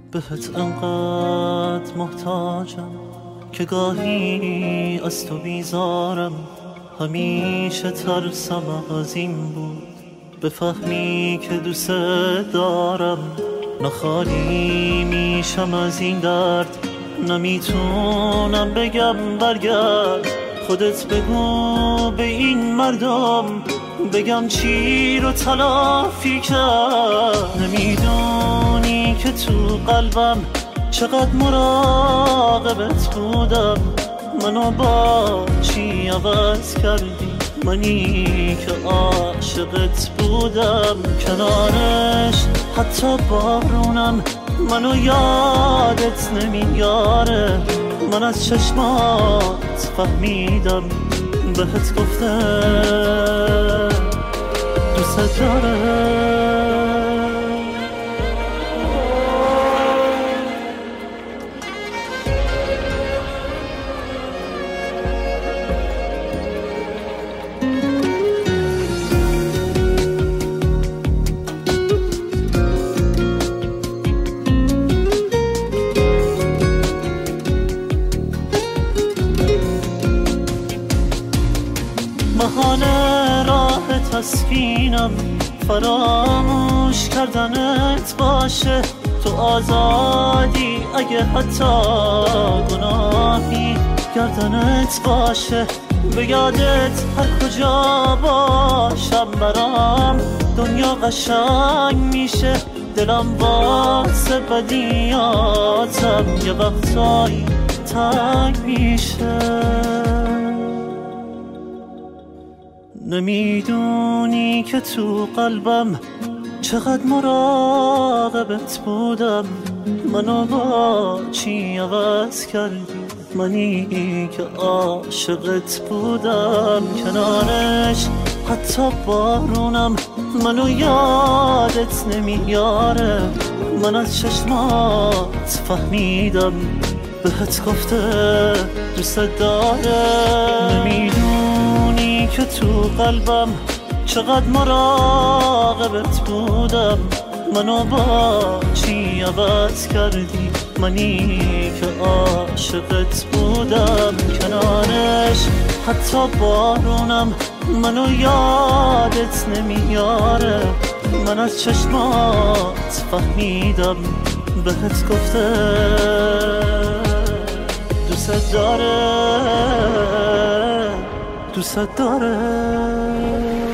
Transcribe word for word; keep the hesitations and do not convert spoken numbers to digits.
بهت انقدر محتاجم که گاهی از تو بیزارم. همیشه ترسم از این بود بفهمی که دوست دارم. نخالی میشم از این درد، نمیتونم بگم برگرد. خودت بگو به این مردم بگم چی رو تلافی کرد. نمیدونی که تو قلبم چقدر مراقبت بودم. منو با چی عوض کردی؟ منی که عاشقت بودم. کنارش حتی بارونم منو یادت نمیاره. من از چشمات فهمیدم بهت گفته دوست داره. بهانه راه تسکینم فراموش کردنت باشه. تو آزادی اگه حتی گناهی گردنت باشه. به یادت هر کجا باشم برام دنیا قشنگ میشه. دلم واسه بدیاتم یه وقتایی تنگ میشه. نمیدونی که تو قلبم چقدر مراقبت بودم. منو با چی عوض کردی؟ منی که عاشقت بودم. کنارش حتی بارونم منو یادت نمیاره. من از چشمات فهمیدم بهت گفته دوست داره. نمیدونی که تو قلبم چقدر مراقبت بودم. منو با چی عوض کردی؟ منی که عاشقت بودم. کنارش حتی بارونم منو یادت نمیاره. من از چشمات فهمیدم بهت گفته دوست داره دوست داره.